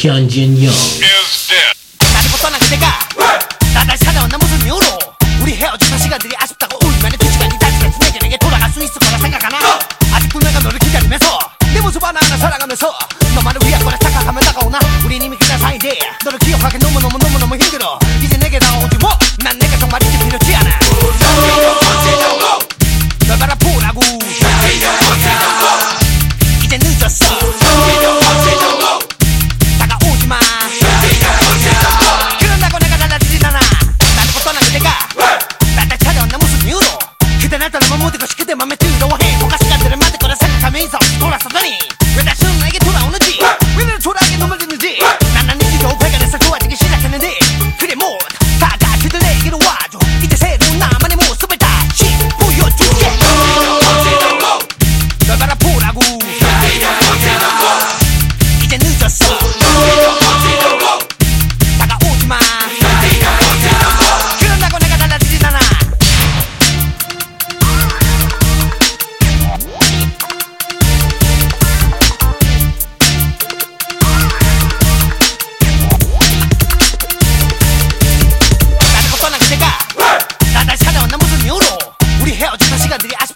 현진영. 나를 떠난 그대가 나날 찾아왔나 무슨 이유로 우리 헤어졌던 시간들이 아쉽다고 울면은 그 시간이 다시 내게 돌아갈 수 있을 거라 생각하나. 아직도 내가 너를 기다리면서 내 모습 하나하나 사랑하면서 너만을 위한 거라 착각하면 다가오나. 우린 이미 그냥 사이인데 너를 기억하기 너무너무 힘들어. 이제 내게 다가오지 뭐. 난 내가 정말 이제 필요치 않아. 널 바라보라고 이제 늦었어. 다가오지 마. 그런다고 내가 달라지진 않아. 나를 떠난 그대가 날 찾아왔나 무슨 이유로. 그대 날 떠나면 모든 것이 그대 맘에 들어. 행복한 시간들을 만들 거라 생각하면서 돌아서더니 왜 다시는 나에게 돌아오는지, 왜 나를 초라하게 눈물 짓는지. 난 이기로 발견해서 좋아지기 시작했는데 그래 뭐 다 같이들 내게로 와줘. 이제 새로운 나만의 모습을 다시 보여줄게. 널 바라보라고 이제 늦었어. 다가오지 마. 그런다고 내가 달라지진 않아. 나를 떠난 그대가 날 찾아왔나 무슨 이유로 우리 헤어졌던 시간들이 아쉽